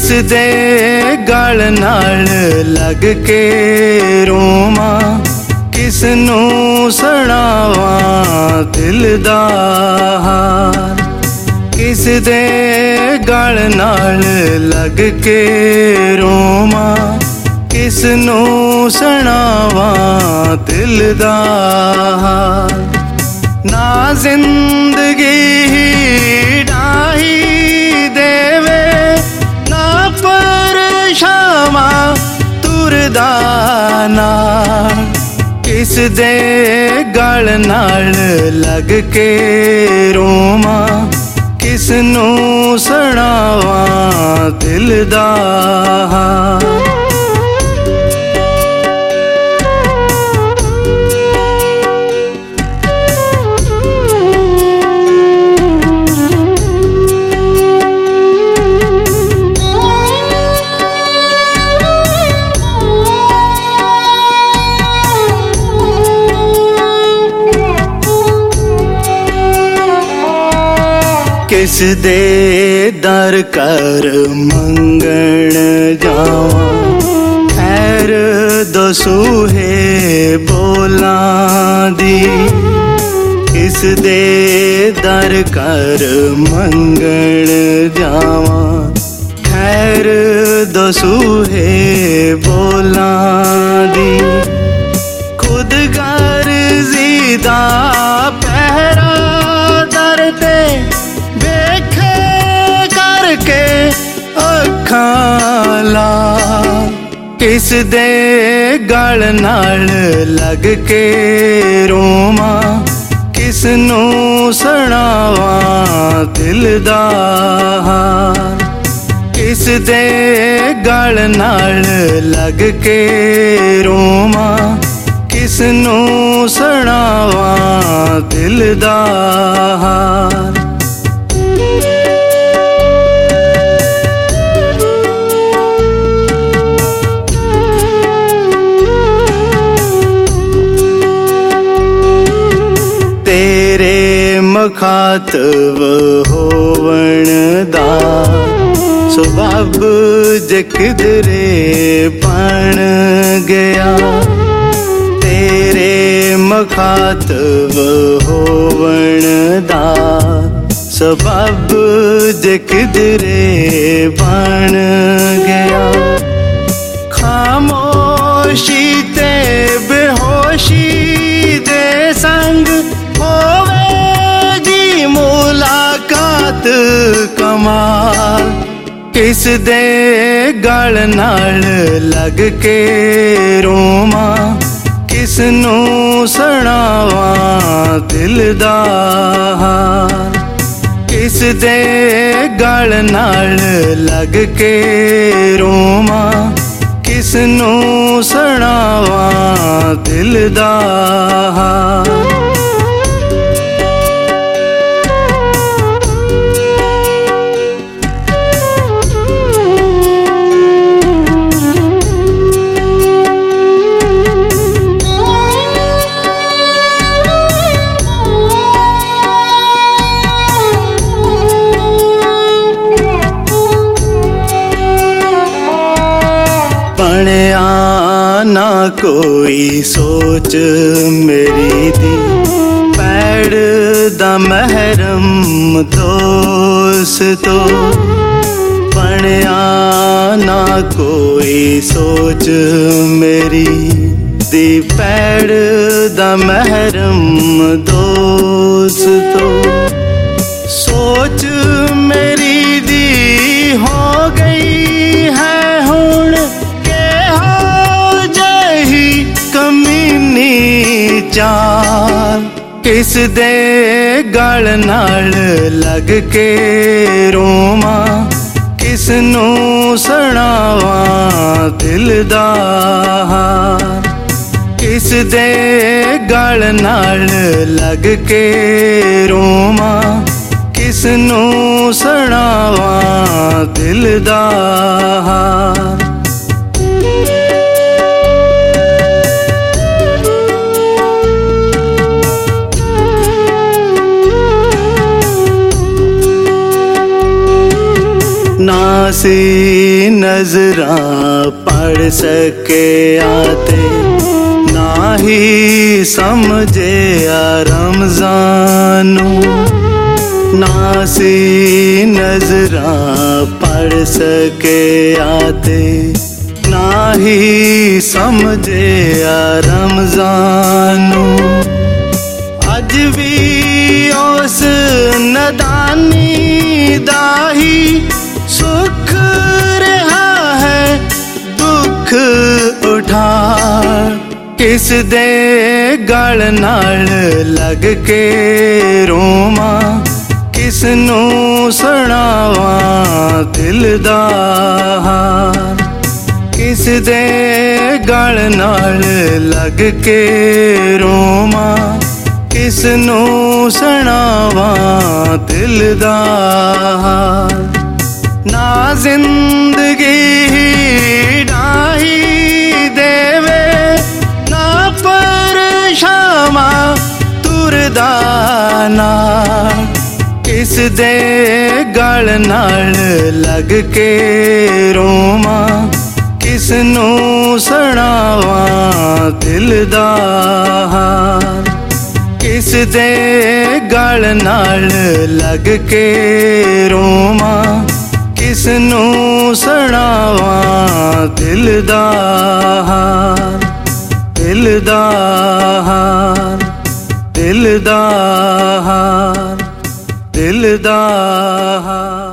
किस दे गल नाल लग के रोवां, किस नूं सुणावां दिल दा हाल। किस दे गल नाल लग के रोवां, किस नूं सुणावां दिल दा हाल। ना जिंदगी ही डाही देवे, ना परछावां तुरदा नाल। किस दे गल नाल लग के रोवां, किस नूं सुणावां दिल दा हाल। किस दे दर कर मंगण जावां, खैर दसूहे बोलां दी। किस दे दर कर मंगण जावां, खैर दसूहे बोलां दी। खुद गर्जी दा पहरा दर ते वेखे करके अखां लाल। किस दे गल नाल लग के रोवां, किस नूं सुणावां दिल दा हाल। किस दे गल नाल लग के रोवां, किस नूं सुणावां दिल दा हाल। तेरे मुखातब होवण दा सबब जे किधरे बन गया। तेरे मुखातब होवण दा सबब जे किधरे बन गया। खामोशी ते बेहोशी दे संग होवेगी मुलाकात कमाल। किस दे गल नाल लग के रोवां, किस नूं सुणावां दिल दा हाल। किस दे गल नाल लग के रोवां, किस नूं सुणावां दिल दा हाल। बणिया ना कोई सोच मेरी दी, पैड़ दा महरम दोस्तो। बणिया ना कोई सोच मेरी दी, पैड़ दा महरम दोस्तो। सोच मेरी दी हो गई है हुण, कमीनी चाल। किस दे गल नाल लग के रोवां, किस नूं सुणावां दिल दा हाल। किस दे गल नाल लग के रोवां, किस नूं सुणावां दिल दा हाल। नासी नजरां पढ़ सके आते ना ही समझे रमजानू नासी नजरां पढ़ सके आते ना ही समझे रमजानू अज भी उस नदानी दा ही सुख रहा है दुख उठा किस दे गल नाल लग के रोमा किस नू सुनावां दिल दा हाल किस दे गल नाल लग के रोमा किस नू सुनावां दिल दा हाल ना जिंदगी डाही देवे ना परछावां तुरदा नाल किस दे गल नाल लग के रोमा किस नू सुनावां दिल दा हाल किस दे गल नाल लग के रोमा किस नू सुनावां दिल दा हाल दिल दा हाल दिल दा हाल दिल दा हाल।